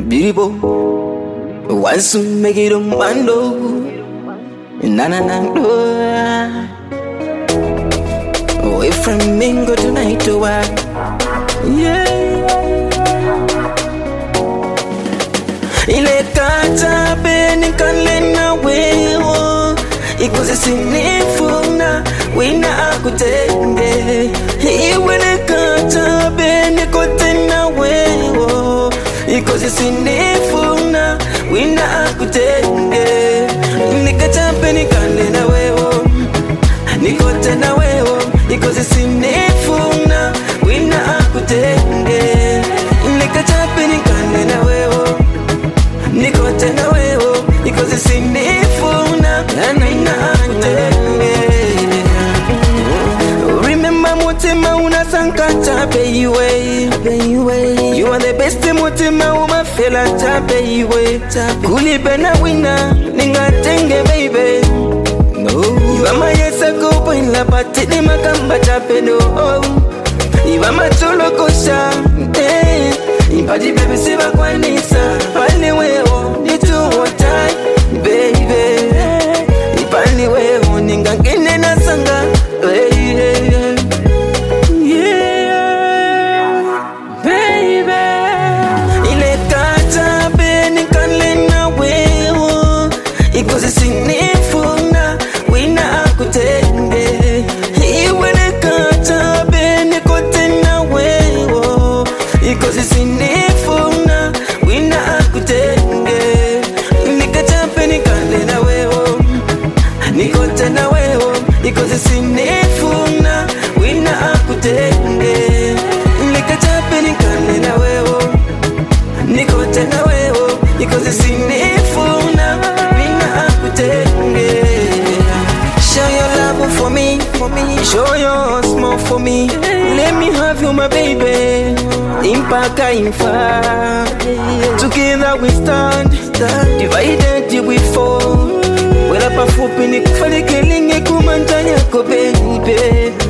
beautiful. Once you make it a mando, na na na do. Away from Mingo tonight to what? Yeah. Ile kata beni kanlena wewo, ikuze sinifuna wina akutende. Iwe ne kata beni kotena wewo, ikuze sinifuna wina akutende. Nikata beni kanlena wewo, nikotena wewo, ikuze sinifuna wina akutende. Nikata beni kanlena wewo, nikote na wewo, ikoze sinifuna na akutenge. Remember mutima unasankata baby. You are the best mutima umafela ta baby. Kulibe na wina ningatenge baby. No, Ibama yesa kupo inla pati ni makamba chape no. Ibama cholo kosha Impaji baby siva kwa nisa Pali wewo nituwotai baby. Ipali wewo ninga kine na sanga baby. Yeah baby. Ile kata beni kanlena wewo, ikoze sinifuna wina akutende. Iwe ne kata beni kotena wewo, ikoze sinifuna wina akutenge. Nikata beni kanlena wewo, nikotena wewo, ikoze sinifuna wina akutenge. Nikata beni kanlena wewo, nikotena wewo, ikoze sinifuna wina akutenge. Show your love for me, show your smile for me. Let me have you my baby. Impaka infa, together we stand, divided we fall. Wela pafupi ni kufali kelinge kumantanya ko baby.